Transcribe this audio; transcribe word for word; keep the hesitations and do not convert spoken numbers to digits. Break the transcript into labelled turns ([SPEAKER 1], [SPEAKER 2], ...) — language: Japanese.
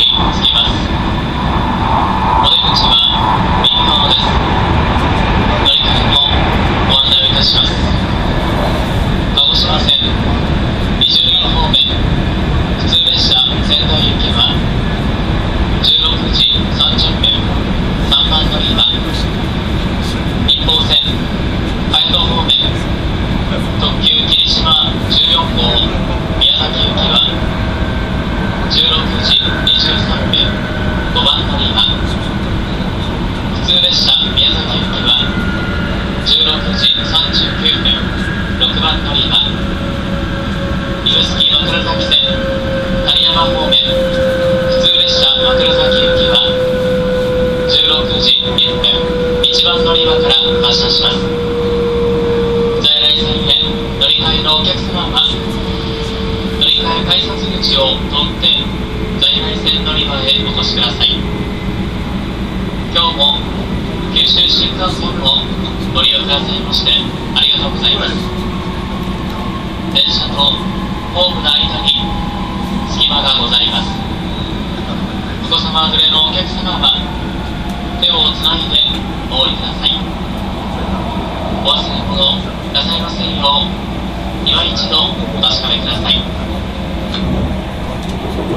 [SPEAKER 1] つきます。お出口は右側です。乗り換えのご案内をいたします。鹿児島線にじゅうよん方面普通列車仙台行きはじゅうろくじさんじゅっぷんさんばん乗り場。一方線海道方面特急霧島じゅうよん号宮崎行きはじゅうろくじにじゅうさんぷんごばん乗り場。普通列車宮崎行きはじゅうろくじさんじゅうきゅうふんろくばん乗り場。指宿枕崎線谷山方面普通列車枕崎行きはじゅうろくじいっぷんいちばん乗り場から発車します。在来線へ乗り換えのお客様は乗り換え改札口を通って在来線乗り場へお越しください。今日も九州新幹線をご利用くださいましてありがとうございます。電車とホームの間に隙間がございます。お子様連れのお客様は手をつないでお降りください。お忘れ物なさいませんよう今一度